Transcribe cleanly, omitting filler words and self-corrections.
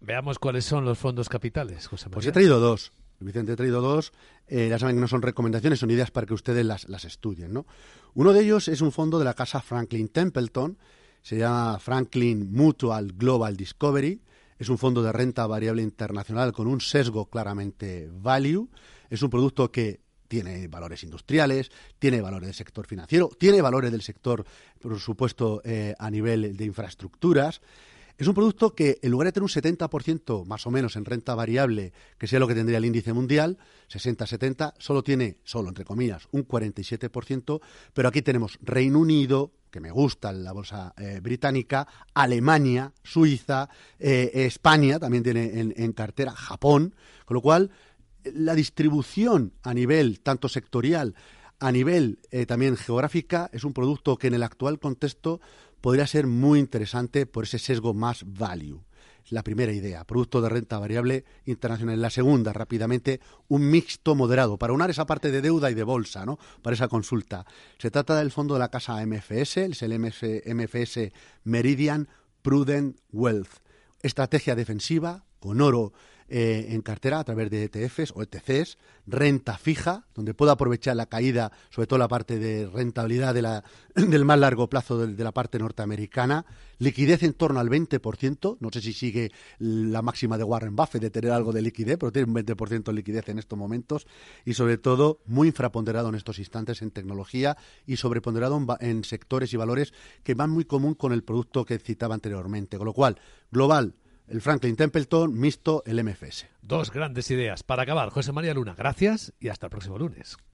Veamos cuáles son los fondos capitales, José Pues he María. traído dos. Vicente, he traído dos. Ya saben que no son recomendaciones, son ideas para que ustedes las estudien, ¿no? Uno de ellos es un fondo de la casa Franklin Templeton. Se llama Franklin Mutual Global Discovery. Es un fondo de renta variable internacional con un sesgo claramente value. Es un producto que tiene valores industriales, tiene valores del sector financiero, tiene valores del sector, por supuesto, a nivel de infraestructuras. Es un producto que, en lugar de tener un 70% más o menos en renta variable, que sea lo que tendría el índice mundial, 60-70, solo tiene, entre comillas, un 47%, pero aquí tenemos Reino Unido, que me gusta la bolsa británica, Alemania, Suiza, España, también tiene en cartera, Japón, con lo cual la distribución a nivel tanto sectorial, a nivel también geográfica, es un producto que en el actual contexto podría ser muy interesante por ese sesgo más value. Es la primera idea, producto de renta variable internacional. La segunda, rápidamente, un mixto moderado, para unar esa parte de deuda y de bolsa, ¿no? Para esa consulta. Se trata del fondo de la casa MFS, es el MFS Meridian Prudent Wealth. Estrategia defensiva, con oro en cartera a través de ETFs o ETCs, renta fija, donde pueda aprovechar la caída, sobre todo la parte de rentabilidad del más largo plazo de la parte norteamericana, liquidez en torno al 20%, no sé si sigue la máxima de Warren Buffett de tener algo de liquidez, pero tiene un 20% de liquidez en estos momentos, y sobre todo muy infraponderado en estos instantes en tecnología y sobreponderado en sectores y valores que van muy común con el producto que citaba anteriormente, con lo cual, global, el Franklin Templeton, mixto, el MFS. Dos grandes ideas. Para acabar, José María Luna, gracias y hasta el próximo lunes.